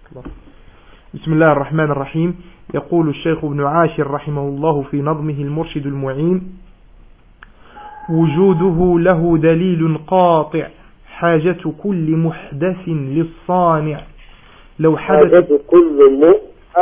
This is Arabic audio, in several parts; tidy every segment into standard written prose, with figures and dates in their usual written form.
الله. بسم الله الرحمن الرحيم. يقول الشيخ ابن عاشر رحمه الله في نظمه المرشد المعين: وجوده له دليل قاطع، حاجة كل محدث للصانع. لو حاجة كل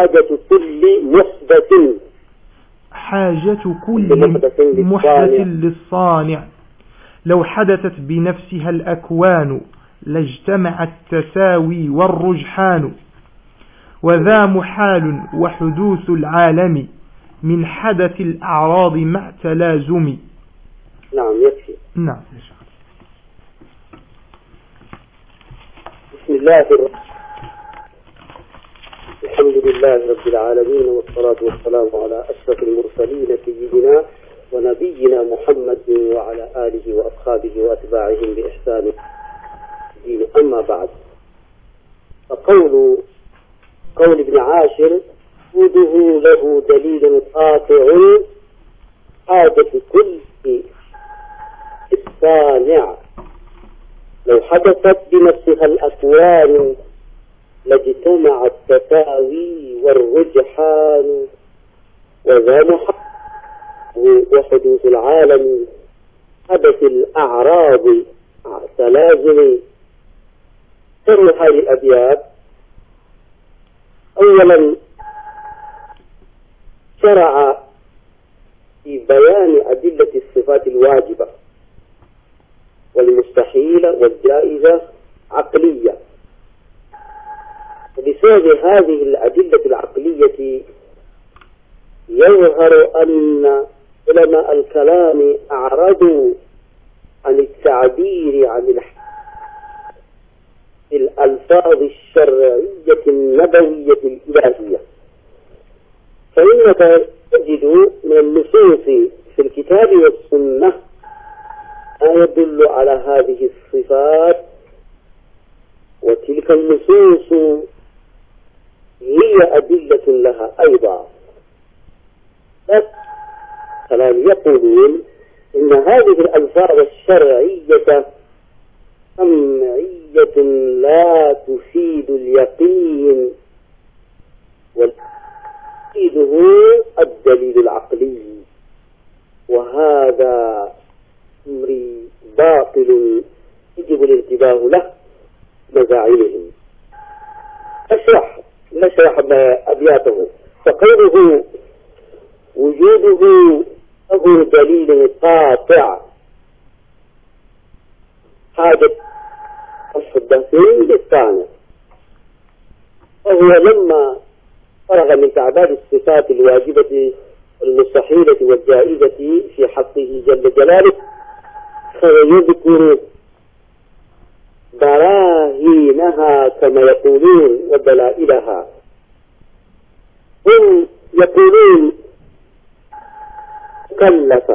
محدث للصانع. لو حدثت بنفسها الأكوان لاجتمع التساوي والرجحان. وذا محال وحدوث العالم من حدث الأعراض مع تلازم. نعم يكفي. نعم. بسم الله الحمد لله رب العالمين، والصلاة والسلام على أشرف المرسلين سيدنا ونبينا محمد وعلى آله وأصحابه وأتباعهم بإحسان الدين. أما بعد، فقول ابن عاشر: وجوده له دليل قاطع، حاجة كل الصانع. لو حدثت بنفسها الأكوان لاجتمع التساوي والرجحان. وذا محال وحدوث العالم حدث الأعراض مع تلازم. شرح هذه الأبيات: أولا شرع في بيان أدلة الصفات الواجبة والمستحيلة والجائزة عقلية. وبسبب هذه الأدلة العقلية يظهر أن علماء الكلام أعرضوا عن التعبير عن الألفاظ الشرعية النبوية الإلهية. فإنك تجد من النصوص في الكتاب والسنة ما يدل على هذه الصفات، وتلك النصوص هي أدلة لها أيضا. كلام يقولون إن هذه الألفاظ الشرعية سمعية لا تفيد اليقين، وتفيده الدليل العقلي، وهذا أمر باطل يجب الانتباه له مزاعمهم. نشرح أبياته. فقوله وجوده له دليل قاطع، حاجة الحدثين للصانع. وهو لما فرغ من تعداد الصفات الواجبة المستحيلة والجائزة في حقه جل جلاله، فيذكر براهينها كما يقولون ودلائلها. هم يقولون كلف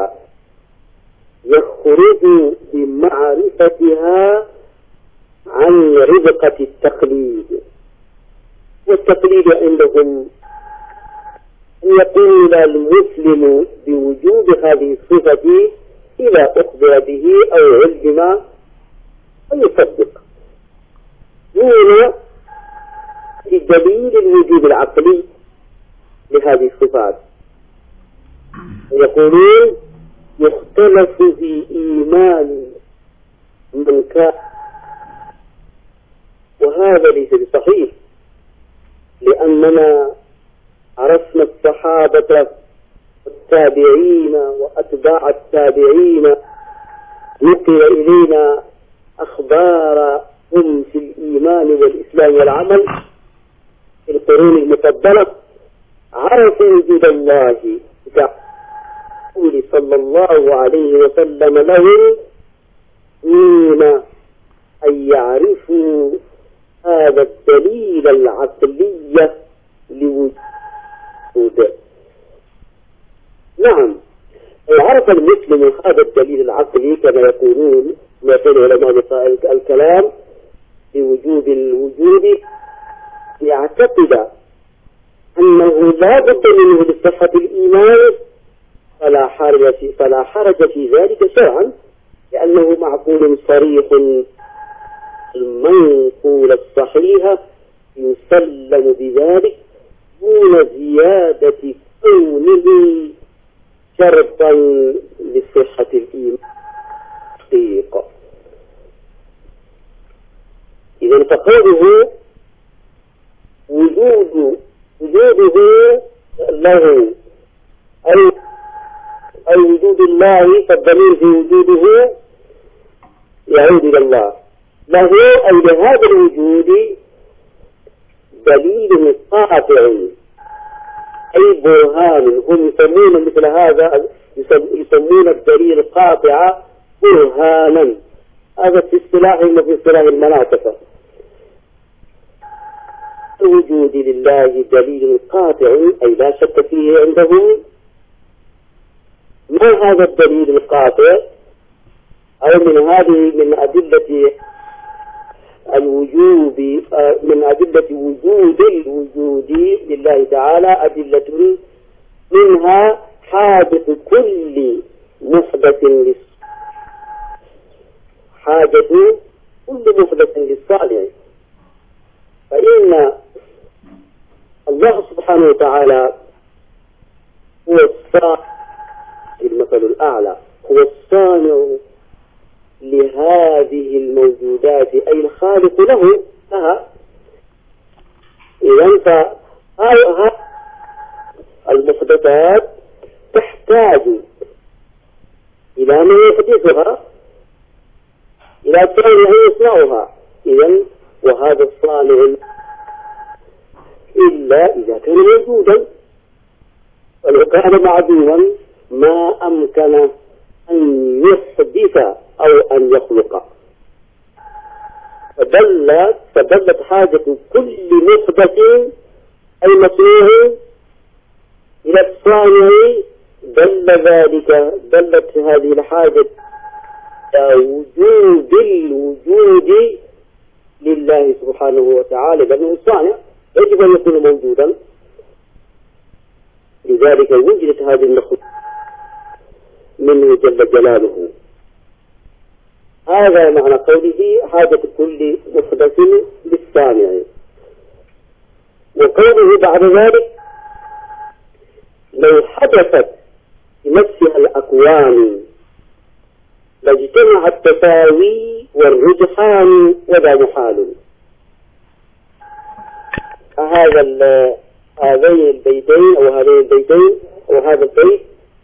يخرج بمعرفتها عن ربقة التقليد. والتقليد عندهم أن يقول المسلم بوجود هذه الصفة إذا أخبر به أو علم أن يصدق دون دليل الوجود العقلي لهذه الصفات. يقولون يختلف في إيمان من كان، وهذا ليس بصحيح، لأننا عرفنا الصحابة والتابعين وأتباع التابعين، نقل إلينا أخبارهم في الإيمان والإسلام والعمل في القرون المفضلة، عرفوا وجود الله رسول صلى الله عليه وسلم لهم دون أن يعرفوا هذا الدليل العقلي لوجوده. نعم، عرف المسلم هذا الدليل العقلي كما يقولون علماء الكلام بوجود الوجود، يعتقد أنه لا بد منه لصحة الإيمان، فلا حرج في ذلك شرعا، لأنه معقول صريح المنقول الصحيح يسلم بذلك دون زيادة كونه شرطا لصحة الإيمان حقيقة. إذا فقوله وجوده له أي وجود الله، فالضمير في وجوده يعود إلى الله، له أي لهذا الوجود دليل قاطع أي برهان. هم يسمون مثل هذا، يسمون الدليل القاطع برهانا. هذا في اصطلاحهم وفي اصطلاح المناطق. الوجود لله دليل قاطع أي لا شك فيه عندهم. ما هذا الدليل القاطع؟ أو من أدلة الوجود، من أدلة وجود الوجود لله تعالى أدلة منها حاجة كل محدث للصالح. فإن الله سبحانه وتعالى هو الصانع، المثل الأعلى، هو الصانع لهذه الموجودات أي الخالق لها. إذن فهذه المحدثات تحتاج إلى من يحدثها، إلى صانع يصنعها. إذن وهذا الصانع إلا إذا كان موجودا، ولو كان معدوما ما أمكن أن يحدث أو أن يخلق. فدلت حاجة كل محدث أي مصنوع إلى الصانع، دلت هذه الحاجة إلى وجود الوجود لله سبحانه وتعالى، لأنه الصانع يجب أن يكون موجودا. لذلك وجدت هذه المخلوقات منه جل جلاله. هذا معنى قوله حاجة كل محدث للصانع. وقوله بعد ذلك لو حدثت بنفسها الأكوان لاجتمع التساوي والرجحان ولا محال. هذين البيتين أو هذين البيتين أو هذا البيت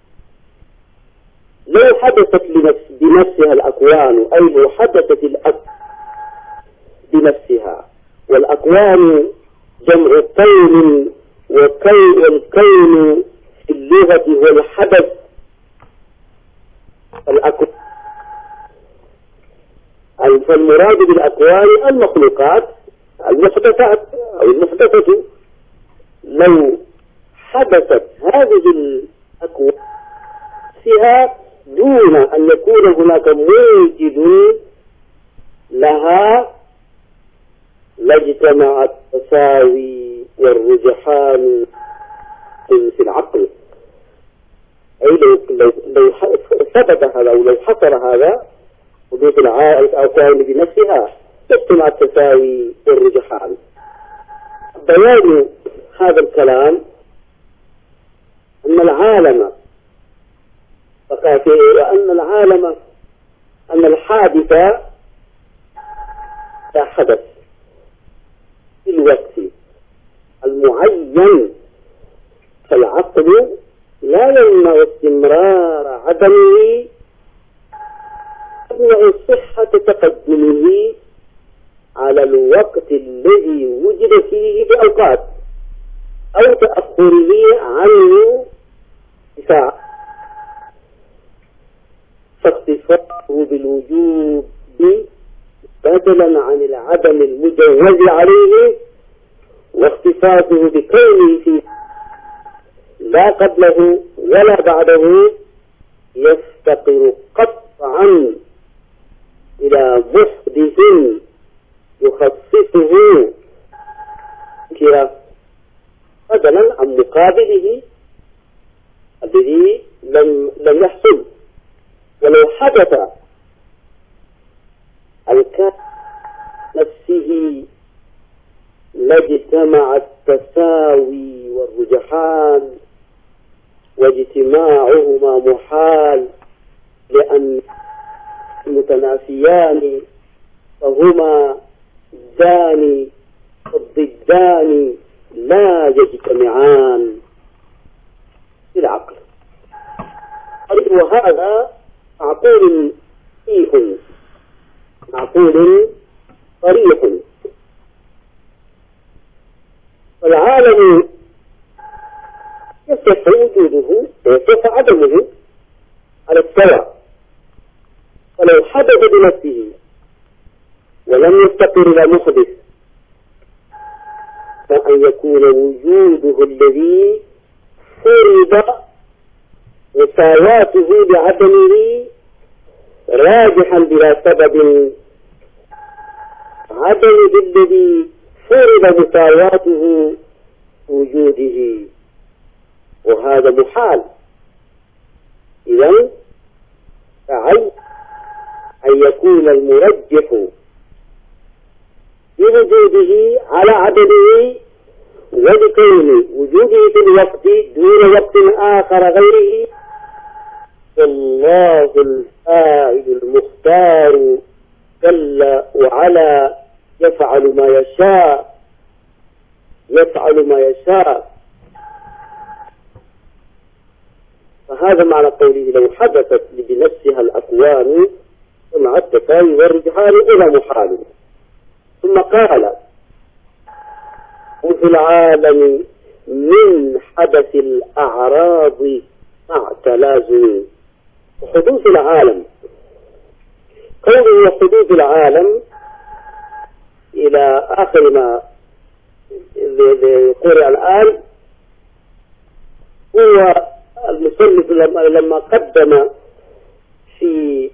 لو حدثت بنفسها الأكوان، أي لو حدثت بنفسها، والأكوان جمع كون، والكون في اللغة هو الحدث. فالمراد بالأكوان المخلوقات المحدثات أو المحدثة. لو حدثت هذه الأكوان فيها دون أن يكون هناك موجد لها لاجتمع التساوي والرجحان في العقل. أي لو ثبت هذا أو لو حصل هذا وجود الأكوان بنفسها تجتمع التساوي والرجحان. بيان هذا الكلام أن العالم أن الحادث لا حدث في الوقت المعين، فالعقل لا يمنع استمرار عدمه، يمنع صحة تقدمه على الوقت الذي وجد فيه بأوقات أو تأخره عنه بساعة. فاختصاصه بالوجوب بدلا عن العدم المجوز عليه، واختصاصه بكونه فيه لا قبله ولا بعده، يفتقر قطعا إلى محدث يخصصه كرا بدلا عن مقابله الذي لم يحصل. ولو حدث الكائن نفسه لاجتمع التساوي والرجحان، واجتماعهما محال، لأن متنافيان فهما الضدان لا يجتمعان في العقل. وهذا معقول صريح. فالعالم يصح وجوده ويصح عدمه على السواء، فلو حدث بنفسه ولم يفتقر إلى محدث فأن يكون وجوده الذي فرض مساواته بعدمه راجحا بلا سبب عدمه الذي فرض مساواته وجوده، وهذا محال. إذن فعلى أن يكون المرجح بوجوده على عدمه، ولكون وجوده في الوقت دون وقت آخر غيره، والله الفاعل المختار جل وعلا يفعل ما يشاء. فهذا معنى قوله لو حدثت بنفسها الأكوان فمع التساوي والرجحان إلى محال. ثم قال وفي العالم من حدث الأعراض مع تلازم. وحدوث العالم، قوله حدوث العالم إلى آخر ما قرأ الآن، هو المصنف لما قدم في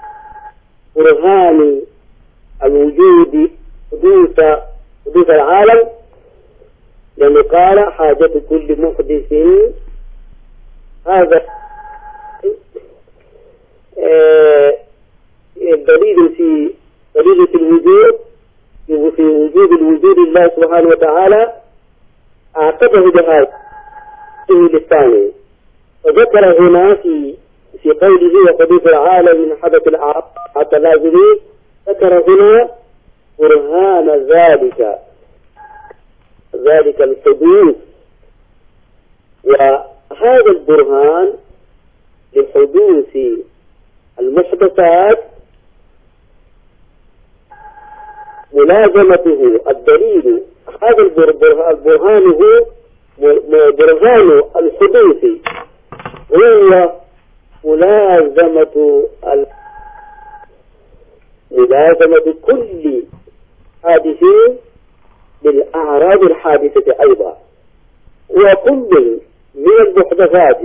برهان الوجود حدوث العالم، لأنه قال حاجة كل محدث، هذا دليل في الوجود، في وجود الله سبحانه وتعالى، أعقبه بهذا الثاني. وذكر هنا في قوله وحدوث العالم من حدث التلازمي، ذكر هنا برهان ذلك الحدوث. وهذا البرهان لحدوث المحدثات ملازمته الدليل. هذا البرهان هو برهان الحدوث، هو ملازمة كل حادث بالأعراض الحادثة أيضا. وكل من المحدثات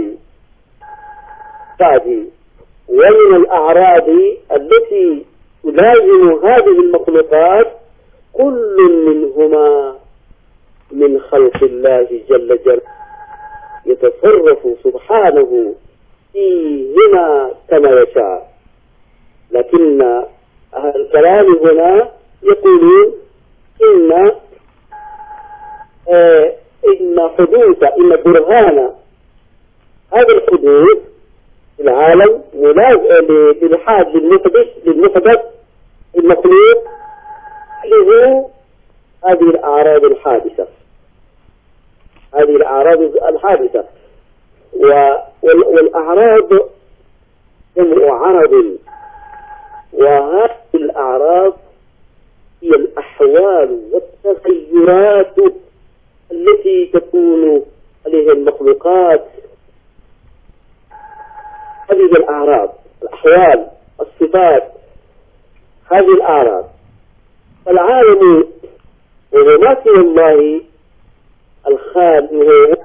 ومن الأعراض التي تلازم هذه المخلوقات كل منهما من خلق الله جل جلاله، يتصرف سبحانه فيهما كما يشاء. لكن أهل الكلام هنا يقولون إن برهان هذا الحدوث في العالم بالحاد للمحدث المخلوق له هذه الأعراض الحادثة. والأعراض جمع عرض، وهذه الأعراض هي الأحوال والتغيرات التي تكون عليها المخلوقات. هذه الأعراض، الأحوال، الصفات، هذه الأعراض. فالعالم وهو ما سوى الله الخالق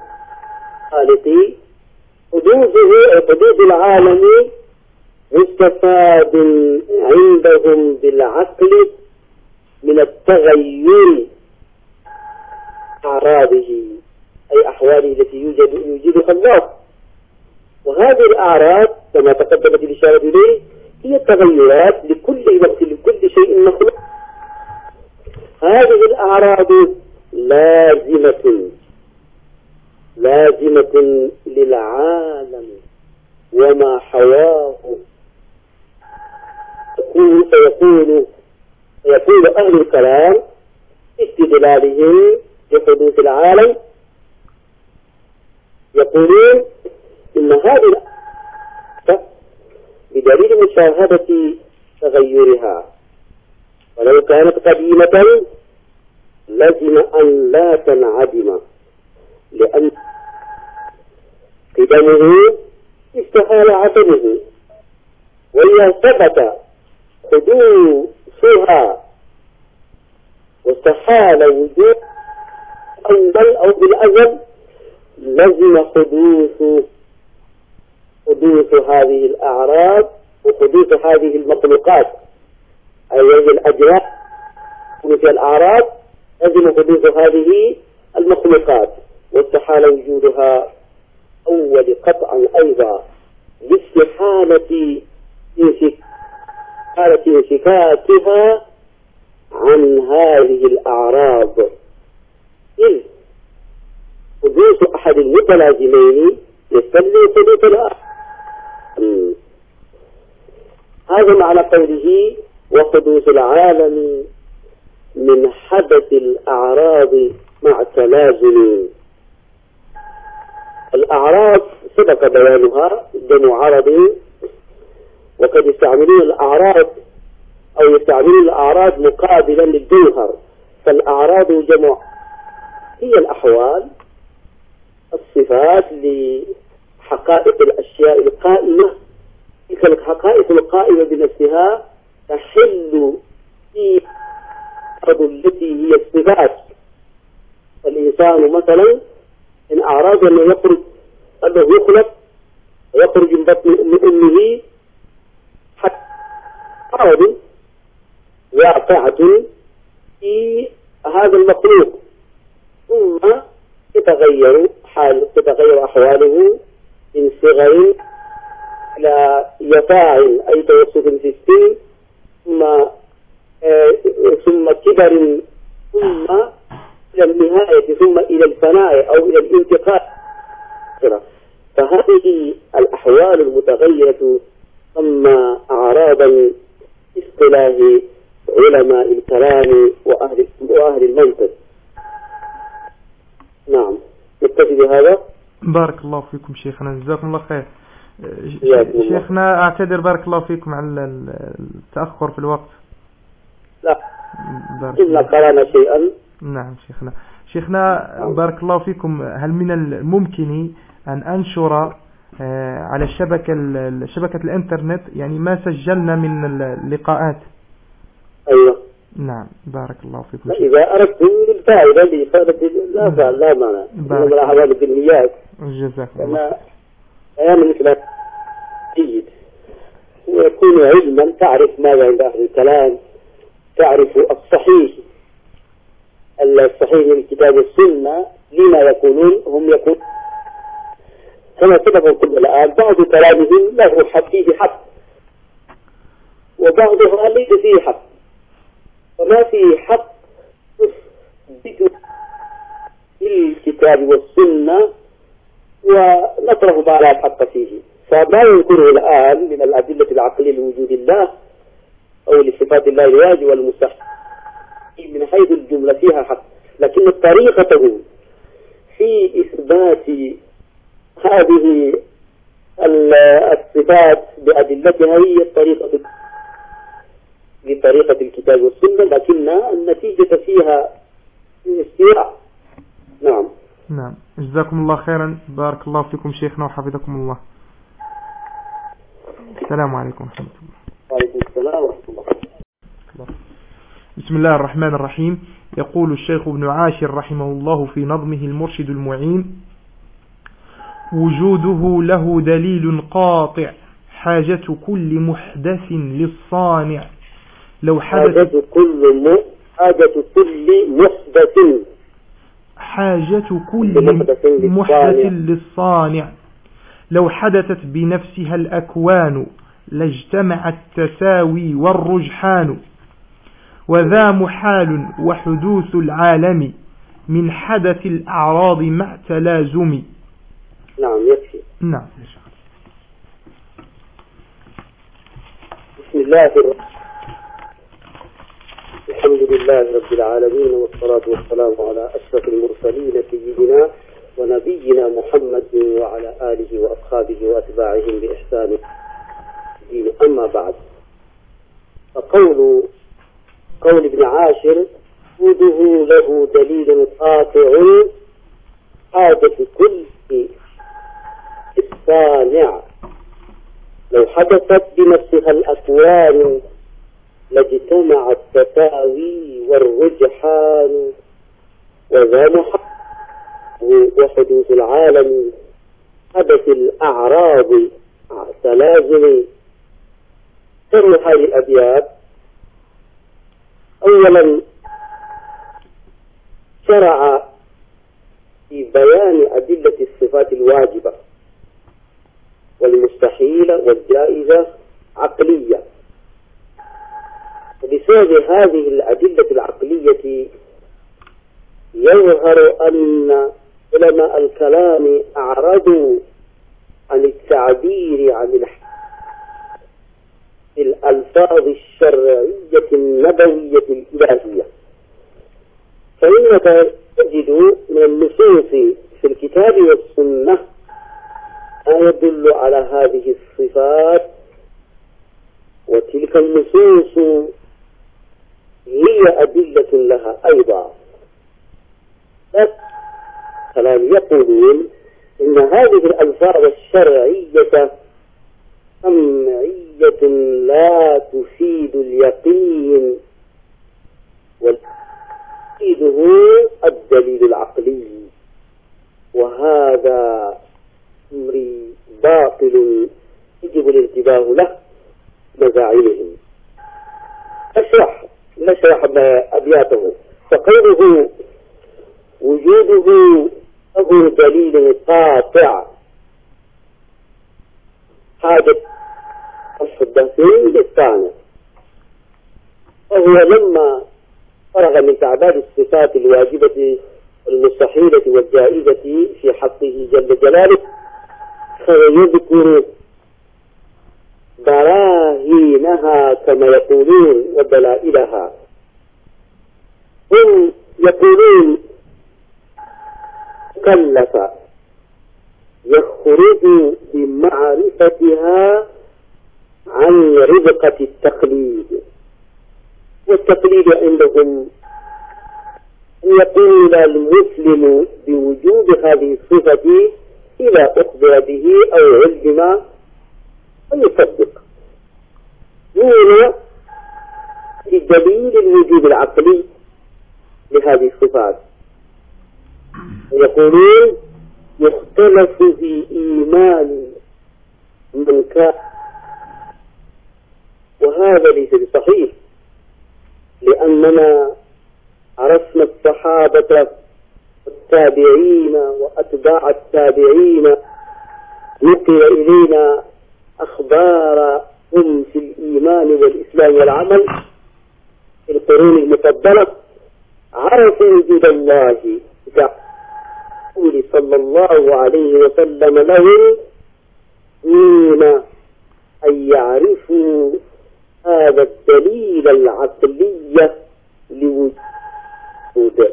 حدوث العالم مستفاد عندهم بالعقل من التغير أعراضه، أي أحواله التي يوجدها الله. وهذه الأعراض كما تقدمت الإشارة إليه هي التغيرات لكل وقت لكل شيء مخلوق. هذه الأعراض لازمة للعالم وما حواه. يقول أهل الكلام استدلالهم بحدوث العالم، يقولون إن هذه بدليل مشاهدة تغيرها، ولو كانت قديمة لازم أن لا تنعدم، لأن قدمه استحال عدمه، وإذا ثبت حدوثها واستحال وجود أول أو بالأزل لازم حدوث هذه الأعراض وحدوث هذه المخلوقات، أي هذه الأجراء حدوث الأعراض لازم حدوث هذه المخلوقات، واستحال وجودها أول قطعا أيضا لاستحالة انفكاكها عن هذه الأعراض، إذ حدوث أحد المتلازمين يستلزم حدوث الآخر. هذا معنى قوله وحدوث العالم من حدث الأعراض مع تلازم. الأعراض سبق بيانها جمع عرض، وقد يستعملون الأعراض مقابلا للجوهر، فالأعراض جمع هي الأحوال الصفات لحقائق الأشياء القائمة، تلك الحقائق القائمة بنفسها تحل في التي هي الصفات. الإنسان مثلا إن أعراض أنه يخلق ويخرج من بطن أمه حتى عرض واقعة في هذا المخلوق، ثم تتغير أحواله من صغر إلى يفاع أي توسط في السن، ثم كبر، ثم إلى النهاية، ثم إلى الفناء أو إلى الانتقال. فهذه الأحوال المتغيرة ثم أعراضا اصطلاح علماء الكلام وأهل المنطق. نعم، نكتفي بهذا. بارك الله فيكم شيخنا، جزاكم الله خير. شيخنا أعتذر بارك الله فيكم على التأخر في الوقت. لا، إلا قرانا شيئا. نعم شيخنا بارك الله فيكم، هل من الممكن أن أنشر على شبكة الإنترنت يعني ما سجلنا من اللقاءات؟ أيوة. نعم بارك الله فيكم. إذا أردتم للفائدة لا معنى، إنما الأعمال بالنيات. جزاكم الله. بيان مثل جيد، ويكون علما، تعرف ماذا عند أهل الكلام، تعرف الصحيح من الكتاب والسنة. لما يقولون هم كما سبق كل الآن بعض كلامهم له فيه حق وبعضها ليس فيه حق، وما فيه حق تثبت الكتاب والسنة ونطرح ما لا حق فيه. فما ينكره الآن من الأدلة العقلية لوجود الله أو لصفات الله الواجب والمستحيل من حيث الجملة فيها حق، لكن طريقته في إثبات هذه الصفات بأدلتها هي بطريقة الكتاب والسنة، لكن النتيجة فيها استواء. نعم جزاكم الله خيرا، بارك الله فيكم شيخنا وحفظكم الله. السلام عليكم ورحمة الله. وعليكم السلام ورحمة الله. بسم الله الرحمن الرحيم. يقول الشيخ ابن عاشر رحمه الله في نظمه المرشد المعين: وجوده له دليل قاطع، حاجة كل محدث للصانع. لو حاجة كل محدث للصانع، لو حدثت بنفسها الأكوان لاجتمع التساوي والرجحان. وذا محال وحدوث العالم من حدث الأعراض مع تلازم. نعم يكفي. نعم. بسم الله الحمد لله رب العالمين، والصلاة والسلام على أشرف المرسلين سيدنا ونبينا محمد وعلى آله وأصحابه وأتباعهم بإحسان. أما بعد، فقول ابن عاشر وجوده له دليل قاطع حاجة كل الصانع، لو حدثت بنفسها الأكوان لاجتمع التساوي والرجحان، وذا محقق وحدوث العالم حدث الأعراض مع تلازم. سر هذه الأبيات: أولا شرع في بيان أدلة الصفات الواجبة والمستحيلة والجائزة عقلية، وبسبب هذه الأدلة العقلية يظهر أن علماء الكلام أعرضوا عن التعبير عن الألفاظ الشرعية النبوية الإلهية. فإنك تجد من النصوص في الكتاب والسنة ما يدل على هذه الصفات، وتلك النصوص هي أدلة لها أيضا. فلم يقولون إن هذه الألفاظ الشرعية سمعية لا تفيد اليقين، وتفيده الدليل العقلي، وهذا أمر باطل يجب الانتباه له مزاعمهم. نشرح أبياته. فقوله وجوده له دليل قاطع حاجة الحدثين للثاني، وهو لما فرغ من تعداد الصفات الواجبة المستحيلة والجائزة في حقه جل جلاله، فيذكر براهينها كما يقولون ودلائلها. هم يقولون كلف يخرج بمعرفتها عن ربقة التقليد، والتقليد عندهم أن يقول المسلم بوجود هذه الصفة إذا أخبر به أو علم ويصدق دون دليل الوجود العقلي لهذه الصفات. ويقولون يختلف في إيمان من كان، وهذا ليس بصحيح، لأننا عرفنا الصحابة والتابعين وأتباع التابعين، نقل إلينا أخبارهم في الإيمان والإسلام والعمل في القرون المفضلة، عرفوا وجود الله كقول صلى الله عليه وسلم لهم دون أن يعرفوا هذا الدليل العقلي لوجوده.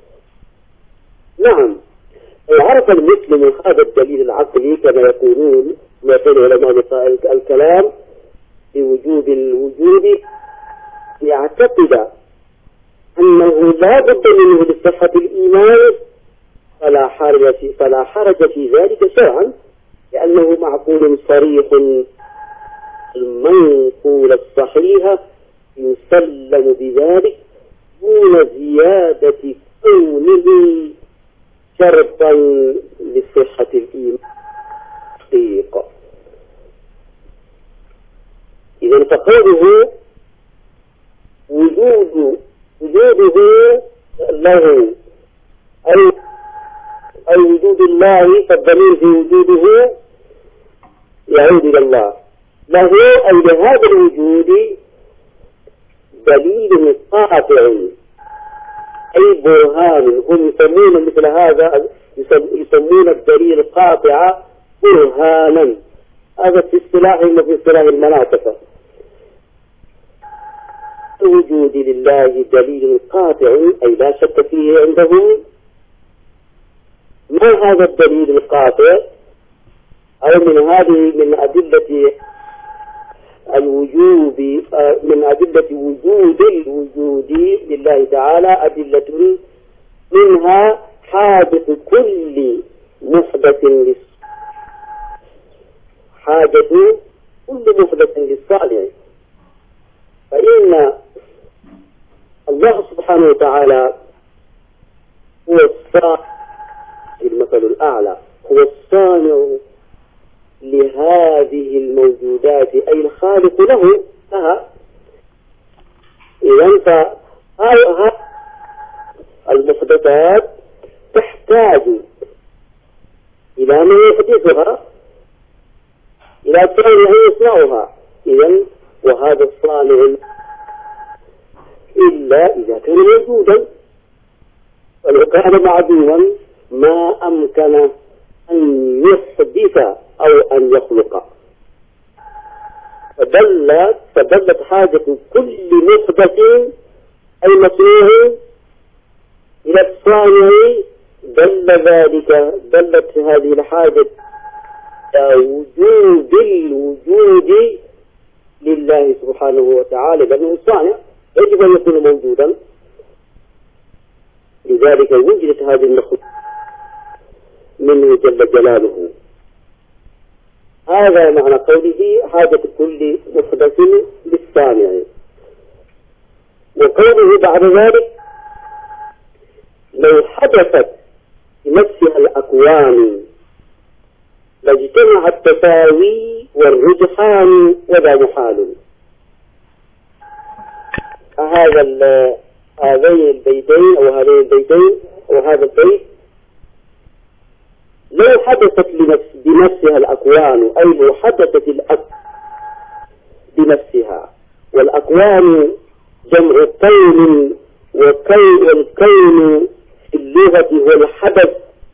نعم، عرف المسلم هذا الدليل العقلي كما يقولون علماء الكلام بوجود الوجود، يعتقد أنه لا بد منه لصحة الإيمان، فلا حرج في ذلك شرعا، لأنه معقول صريح المنقول الصحيح يسلم بذلك دون زيادة كونه شرطا لصحة الإيمان. إذا فقوله وجوده له أي وجود الله، فالضمير في وجوده يعود إلى الله، له أي لهذا الوجود دليل قاطع أي برهان. هم يسمون مثل هذا، يسمون الدليل القاطع برهانا. هذا في اصطلاحهم وفي اصطلاح المناطق. الوجود لله دليل قاطع أي لا شك فيه عندهم. ما هذا الدليل القاطع؟ أو من أدلة الوجوب، من أدلة وجود الوجود لله تعالى أدلة منها حاجة كل محدث للصالح. فإن الله سبحانه وتعالى هو الصانع، المثل الأعلى، هو الصانع لهذه الموجودات أي الخالق لها. إذن فهذه المحدثات تحتاج إلى من يحدثها، إلى صانع يصنعها. إذن وهذا الصانع إلا إذا كان موجودا، ولو كان معدوما ما أمكن أن يحدث أو أن يخلق. فدلت حاجة كل محدث أي مصنوع إلى الصانع. دلت هذه الحاجة إلى وجود الوجود لله سبحانه وتعالى، لأنه الصانع يجب أن يكون موجودا. لذلك وجدت هذه المخلوقات منه جل جلاله. هذا معنى قوله حاجة كل محدث للصانع. وقوله بعد ذلك لو حدثت بنفسها الأكوان لاجتمع التساوي والرجحان ولا محال. هذين البيتين أو هذا البيت لو حدثت بنفسها الأكوان، أي لو حدثت بنفسها، والأكوان جمع كون، والكون في اللغة هو الحدث.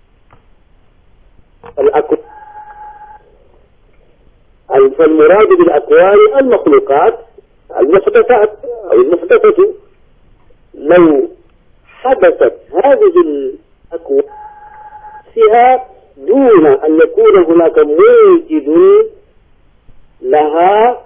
فالمراد بالأكوان المخلوقات المحدثات أو المحدثة. لو حدثت هذه الأكوان فيها دون أن يكون هناك موجد لها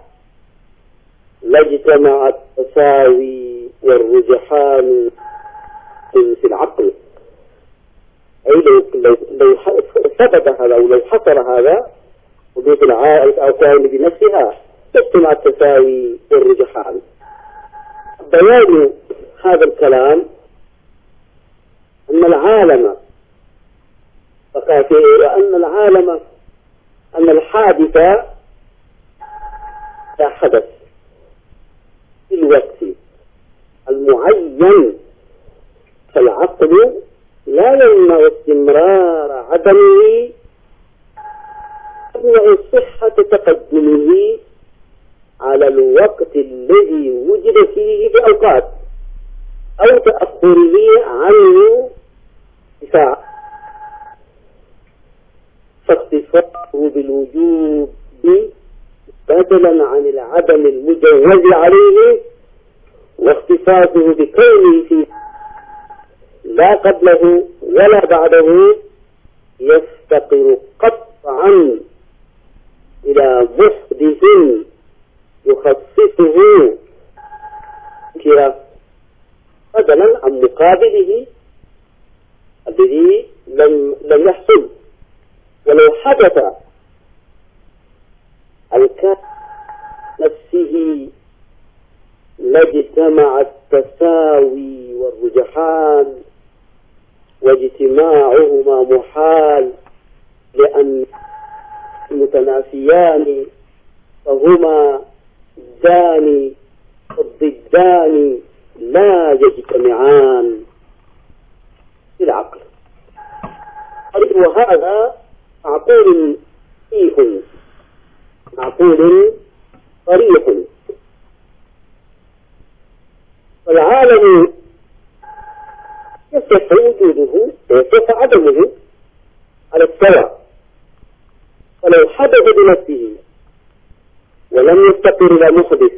لاجتمع التساوي والرجحان في العقل. أي لو ثبت هذا أو لو حصل هذا حدوث الأكوان بنفسها تجتمع التساوي والرجحان. بيان هذا الكلام أن العالم أن الحادث لا حدث في الوقت المعين، فالعقل لا يمنع استمرار عدمه، يمنع صحة تقدمه على الوقت الذي وجد فيه بأوقات أو تأخره عنه بساعة. فاختصاصه بالوجوب بدلا عن العدم المجوز عليه، واختصاصه بكونه فيه لا قبله ولا بعده يفتقر قطعا إلى محدث يخصصه كرا بدلا عن مقابله الذي لم يحصل. ولو حدث الكائن نفسه لاجتمع التساوي والرجحان، واجتماعهما محال لأن متنافيان، فهما ضدان والضدان لا يجتمعان في العقل. وهذا معقول صريح. فالعالم يصح وجوده ويصح عدمه على السواء. فلو حدث بنفسه ولم يفتقر إلى محدث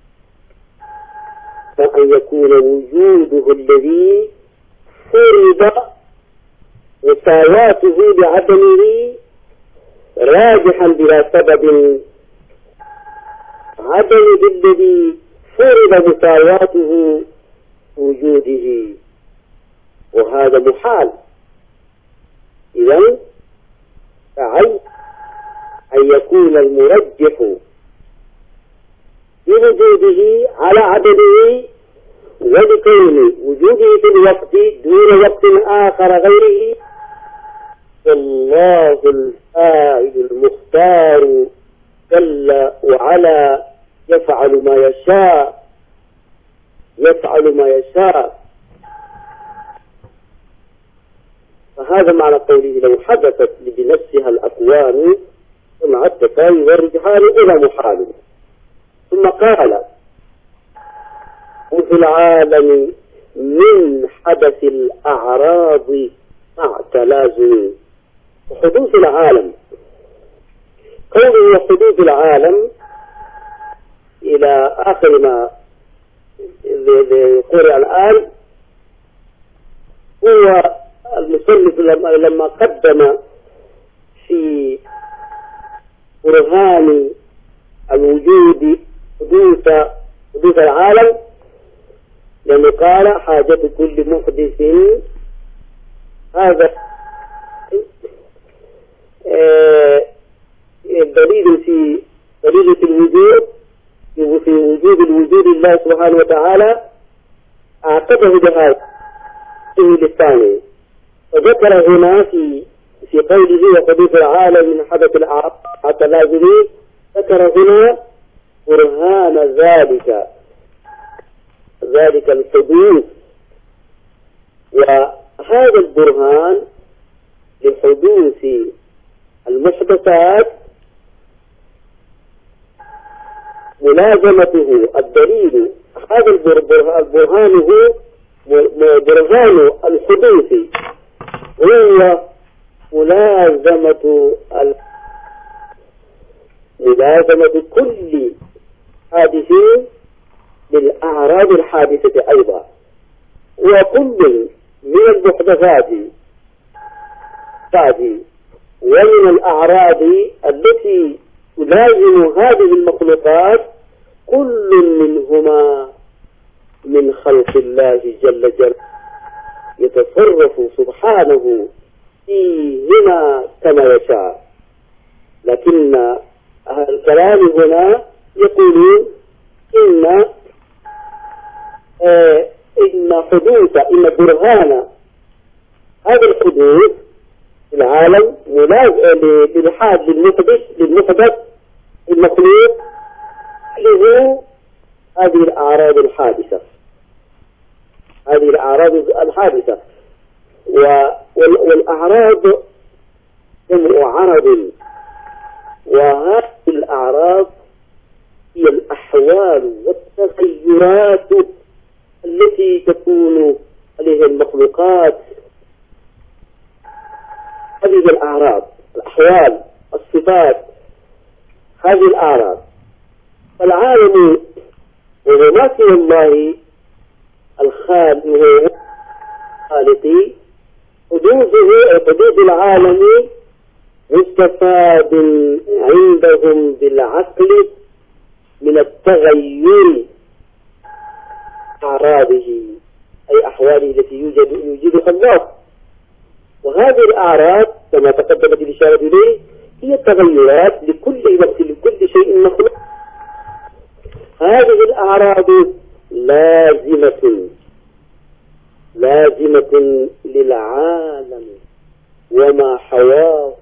فأن يكون وجوده الذي فرض مساواته بعدمه راجحا بلا سبب عدم بالذي فرض مساواته وجوده، وهذا محال. إذن فعلى أن يكون المرجح بوجوده على عدمه، ولكون وجوده في الوقت دون وقت آخر غيره، والله الفاعل المختار جل وعلا يفعل ما يشاء، يفعل ما يشاء. فهذا معنى قوله لو حدثت بنفسها الأكوان مع التساوي والرجحان إلى محال. ثم قال وفي العالم من حدث الأعراض مع تلازم. حدوث العالم، قوله حدوث العالم إلى آخر ما قرأ الآن، هو المصنف لما قدم في برهان الوجود حدوث العالم، لأنه قال حاجة كل محدث، هذا دليل في الوجود، في وجود الوجود الله سبحانه وتعالى، أعتقد بهذا الثاني. وذكر هنا في قوله وحدوث العالم من حدث الأعراض حتى لازمي، ذكر هنا برهان ذلك الحدوث، وهذا البرهان لحدوث المحدثات ملازمته الدليل. هذا البرهان هو برهان الحدوث، هو ملازمة كل حادث بالأعراض الحادثة أيضا. وكل من المحدثات ومن الأعراض التي تلازم هذه المخلوقات كل منهما من خلق الله جل جلاله، يتصرف سبحانه فيهما كما يشاء. لكن أهل الكلام هنا يقولون إن برهان هذا الحدوث في العالم للحاد للمحدث المخلوق له هذه الأعراض الحادثة. والأعراض جمع عرض، وهذه الأعراض هي الأحوال والتغيرات التي تكون عليها المخلوقات. هذه الأعراض، الأحوال، الصفات، هذه الأعراض. فالعالم وهو ما سوى الله الخالق، حدوث العالم مستفاد عندهم بالعقل من التغير أعراضه، أي أحواله التي يوجدها الله. وهذه الأعراض كما تقدمت الإشارة إليه هي التغيرات لكل وقت لكل شيء مخلوق. هذه الأعراض لازمة للعالم وما حواه.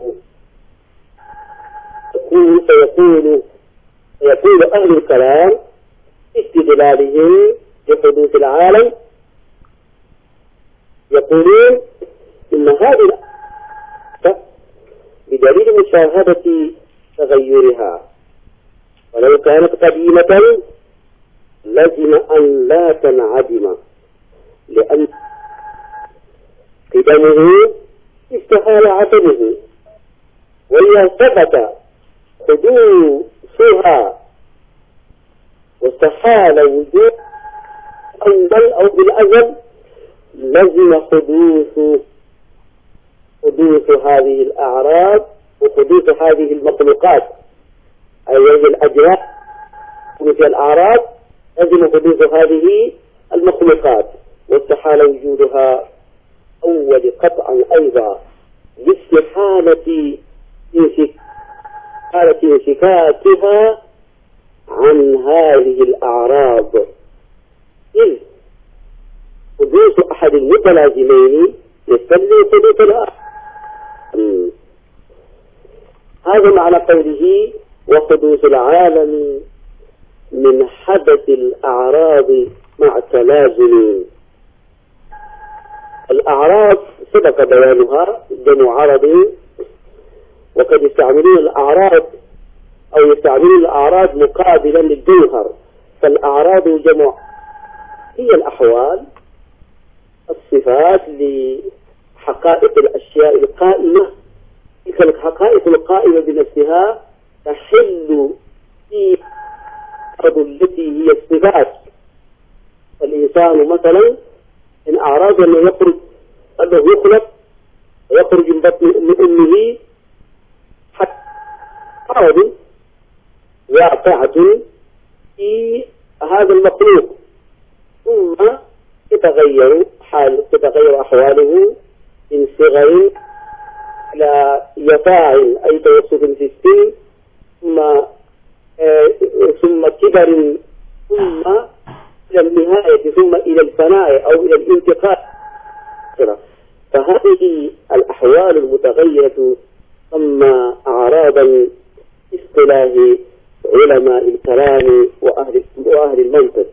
فيقول أهل الكلام استدلالهم بحدوث العالم، يقولون إن هذه بدليل مشاهدة تغيرها، ولو كانت قديمة لزم أن لا تنعدم، لأن قدمه استحال عدمه، وإذا ثبت حدوثها واستحال وجود أول أو بالأزل لزم حدوث هذه الأعراض وحدوث هذه المخلوقات، أي الأجزاء مثل الأعراض لزم حدوث هذه المخلوقات، واستحال وجودها أول قطعا أيضا لاستحالة انفكاكها عن هذه الأعراض، إذ حدوث أحد المتلازمين يستلزم حدوث الآخر. هذا معنى قوله وحدوث العالم من حدث الأعراض مع تلازم. الأعراض سبق بيانها جمع عرض، وقد يستعملون الأعراض أو يستعملون الأعراض مقابلا للجوهر، فالأعراض جمع هي الأحوال الصفات لحقائق الأشياء القائمة، تلك الحقائق القائمة بنفسها تحل في الأعراض التي هي الصفات. الإنسان مثلا إن أعراض أنه يخلق ويخرج من بطن أمه حتى أعراض واقعة في هذا المخلوق، ثم تتغير أحواله من صغر إلى يطاع أي توسط في السن، ثم كبر، ثم إلى النهاية، ثم إلى الفناء أو إلى الانتقال. فهذه الأحوال المتغيرة ثم أعراضا اصطلاح علماء الكلام وأهل المنطق.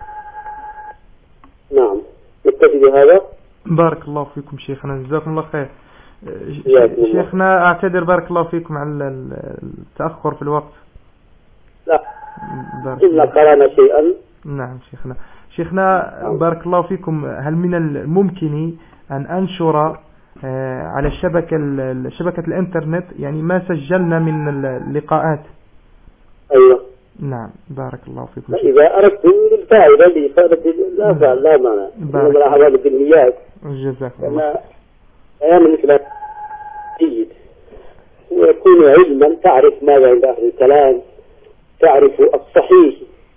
نعم، نكتفي بهذا. بارك الله فيكم شيخنا، جزاكم الله خير. شيخنا أعتذر بارك الله فيكم على التأخر في الوقت. لا إلا قرانا شيئا. نعم شيخنا بارك الله فيكم، هل من الممكن أن أنشر على شبكة الإنترنت يعني ما سجلنا من اللقاءات؟ أيوة. نعم بارك الله فيكم. إذا أردتم للفائدة لإفادة لا معنى من الأحوال الدنيات. جزاكم الله. أيام مثل جيد ويكون علما، تعرف ماذا عند أهل الكلام، تعرف الصحيح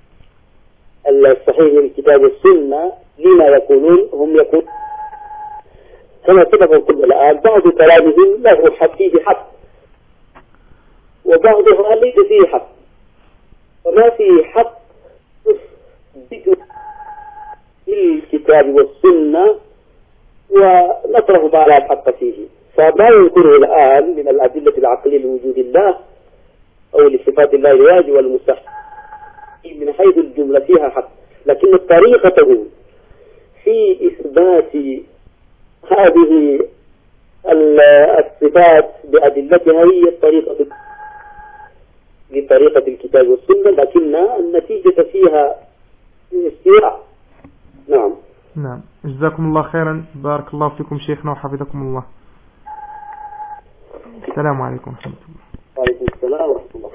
من الكتاب والسنة. لما يقولون هم يقولون كما سبق كل الآن بعض كلامهم له فيه حق وبعضها ليس فيه حق، فما فيه حق تثبت بالكتاب والسنة ونطرح ما لا حق فيه. فما يذكره الآن من الأدلة العقلية لوجود الله أو لصفات الله الواجب والمستحيل من حيث الجملة فيها حق، لكن طريقته في إثبات هذه الصفات بأدلتها هي بطريقة الكتاب والسنة، لكن النتيجة فيها استواء. نعم جزاكم الله خيرا، بارك الله فيكم شيخنا وحفظكم الله. السلام عليكم ورحمة الله. وعليكم السلام ورحمة الله.